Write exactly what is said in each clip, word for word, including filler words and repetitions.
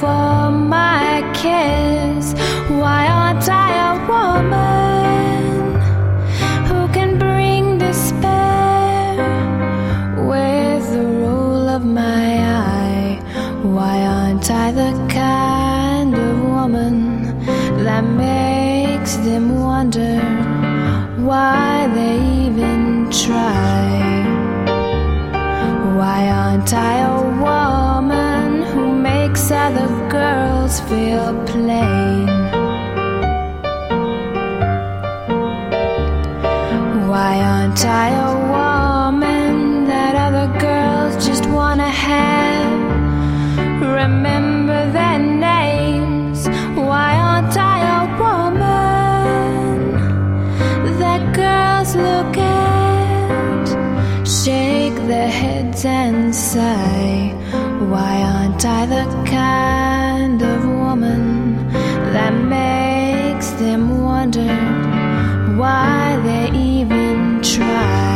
for my kiss? Why aren't I a woman who can bring despair with the roll of my eye? Why aren't I the kind of woman that makes them wonder why they even try? Why aren't I a woman who makes other girls feel plain? Why aren't I a woman that other girls just wanna have? Remember their names. Why aren't I a woman that girls look at, shake their heads and sigh? Why aren't I the kind of woman that makes them wonder why they even try?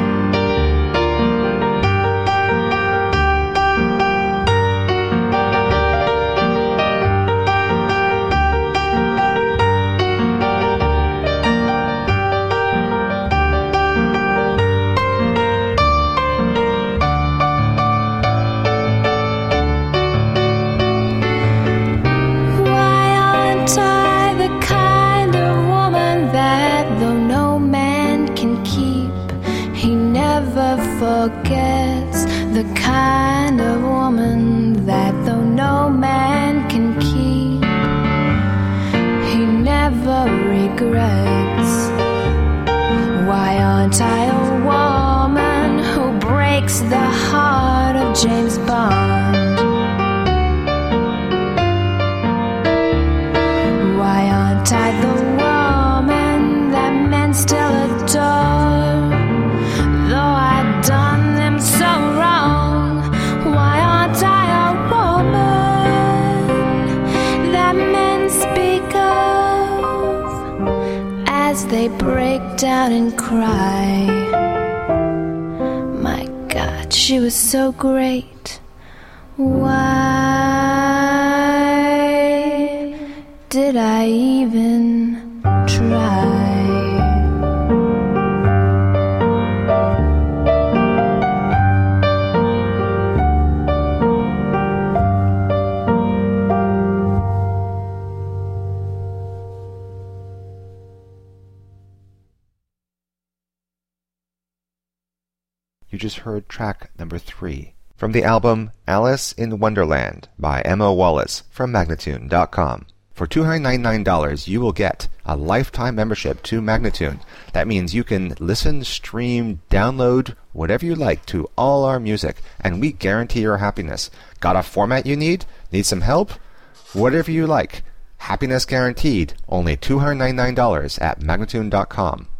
Forgets, the kind of woman that though no man can keep, he never regrets. Why aren't I a woman who breaks the heart of James Bond? Why aren't I the woman that men still adore? Though I've done them so wrong, why aren't I a woman that men speak of as they break down and cry? My God, she was so great. Why did I even try? You just heard track number three from the album Alice in Wonderland by Emma Wallace from Magnatune dot com. For two hundred ninety-nine dollars, you will get a lifetime membership to Magnatune. That means you can listen, stream, download, whatever you like to all our music, and we guarantee your happiness. Got a format you need? Need some help? Whatever you like. Happiness guaranteed. Only two hundred ninety-nine dollars at Magnatune dot com.